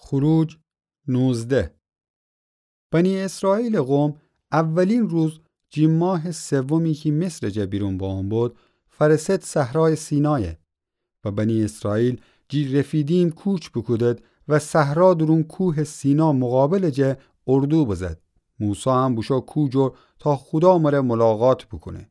خروج 19. بنی اسرائیل قوم اولین روز جی ماه سومی که مصر جا بیرون با آن بود فرست صحرای سینای و بنی اسرائیل جی رفیدیم کوچ بکودد و صحرا درون کوه سینا مقابل جا اردو بزد. موسی هم بوشا کوجور تا خدا مره ملاقات بکنه.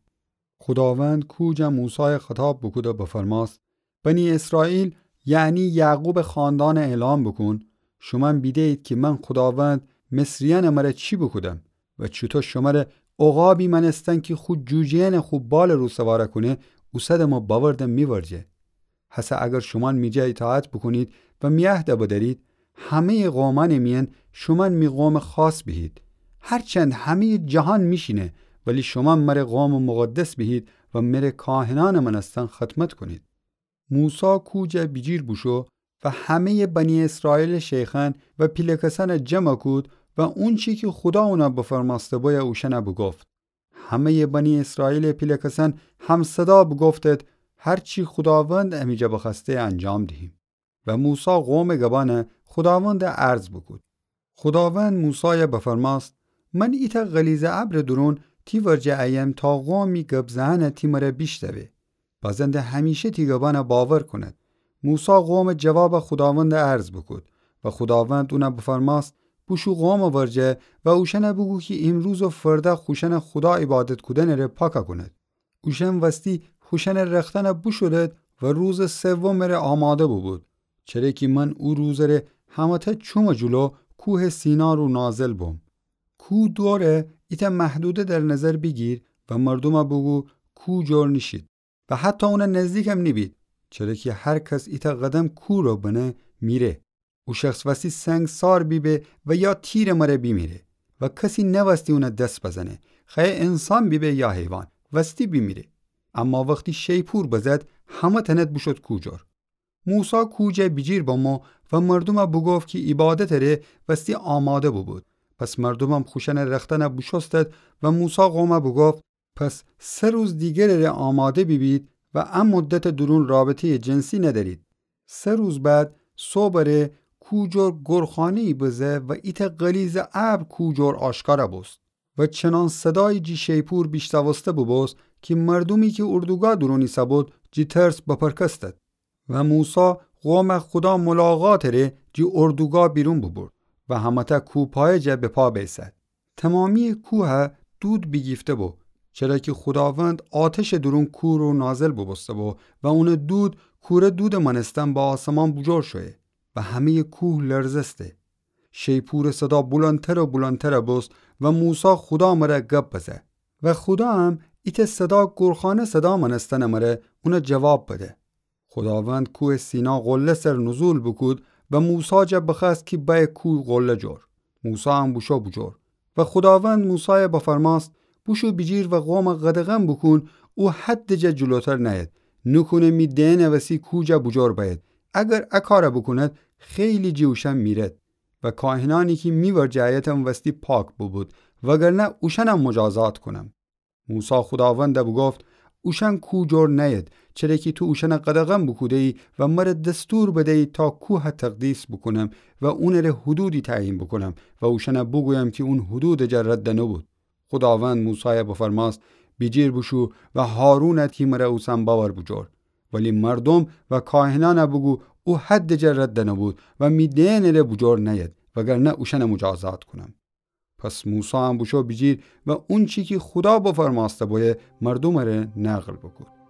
خداوند کوجا موسی خطاب بکوده بفرماست بنی اسرائیل یعنی یعقوب خاندان اعلام بکن شما بیدید که من خداوند مصریان مره چی بکودم و چطور شما را عقابی منستن که خود جوجین خوب بال رو سواره کنه او صد ما باوردم میورجه. حسا اگر شما میجه اطاعت بکنید و میهده بدارید همه قومان مین شما می قوم خاص بهید. هرچند همه جهان میشینه ولی شما مره قوم مقدس بهید و مره کاهنان منستان خدمت کنید. موسی کوجه بیجیر بوشو و همه بنی اسرائیل شیخان و پیلکسان جمع کود و اون چی که خدا اونا بفرماسته باید اوشنه بگفت. همه بنی اسرائیل پیلکسان هم صدا بگفتد هر چی خداوند امیجا بخسته انجام دهیم. و موسی قوم گبانه خداوند عرض بکود. خداوند موسی بفرماست من ایتا غلیظ ابر درون تی ورجه ایم تا قومی گبزهنه تی مره بیشتوه. بازنده همیشه تی گبانه باور کند. موسی قوم جواب خداوند عرض بکود و خداوند اونا بفرماست بوشو قوم ورجه و اوشنه بگو که امروز و فردا خوشن خدا عبادت کدن ره پاکا کند. اوشن وستی خوشن رختن بوشودد و روز سوم ره آماده بود. چرا که من او روز ره همتا چوم جلو کوه سینا رو نازل بوم. کوه دوره ایتا محدوده در نظر بگیر و مردم بگو کوه جور نشید و حتی اونا نزدیک هم نبید. چرا که هر کس ایتا قدم کوه رو بنه میره. او شخص وستی سنگ سار بیبه و یا تیر مره بیمیره و کسی نوستی اونا دست بزنه. خیلی انسان بیبه یا حیوان وستی بیمیره. اما وقتی شیپور بزد همه تنت بشد کوجور. موسی کوجه بیجیر با ما و مردم بگفت که عبادت ره وستی آماده بود. پس مردمم خوشن رختن بشستد و موسی قوم بگفت پس 3 روز دیگر ره آماده ببید و ام مدت درون رابطه جنسی ندارید. 3 روز بعد صبح ره کوجور گرخانه‌ای بزه و ایت غلیظ ابر کوجور آشکارا بست و چنان صدای جی شیپور بیشتوسته ببست که مردمی که اردوگاه درونی سبود جی ترس بپرکستد و موسی قوم خدا ملاقات ره جی اردوگاه بیرون ببرد و همتا کوپای جه به پا بیسد. تمامی کوه دود بگیفته بو چرا که خداوند آتش درون کوه رو نازل ببسته بو و اون دود کوره دود منستن با آسمان بجور شوه و همه کوه لرزسته. شیپور صدا بلندتر و بلندتر بست و موسی خدا مره گپ بزه و خدا هم ایت صدا گرخانه صدا منستن مره اون جواب بده. خداوند کوه سینا غله سر نزول بکود و موسی جا بخست که بای کوه غله جور. موسی هم بوشا بجور و خداوند موسی بفرماست بوشو بیجیر و قوم قدغم بکن او حد جا جلوتر نید. نکنه می دینه وسی کوه جا بجور باید. اگر اکاره بکند خیلی جوشن میرد و کاهنانی که میور جایتم وستی پاک بود وگرنه اوشنم مجازات کنم. موسی خداوند بگفت اوشن کوه جور نید چرا که تو اوشن قدغم بکوده ای و مرد دستور بده ای تا کوه تقدیس بکنم و اون ره حدودی تعیین بکنم و اوشن بگویم که اون حدود جرد نبود. خداوند موسی بفرماست بیجیر بشو و هارون تیمره اوسن باور بجور ولی مردم و کاهنان بگو او حد جرد نبود و میدین ره بجور نید وگرنه اوشن مجازات کنم. پس موسی هم بشو بیجیر و اون چی که خدا بفرماسته باید مردم ره نقل بکن.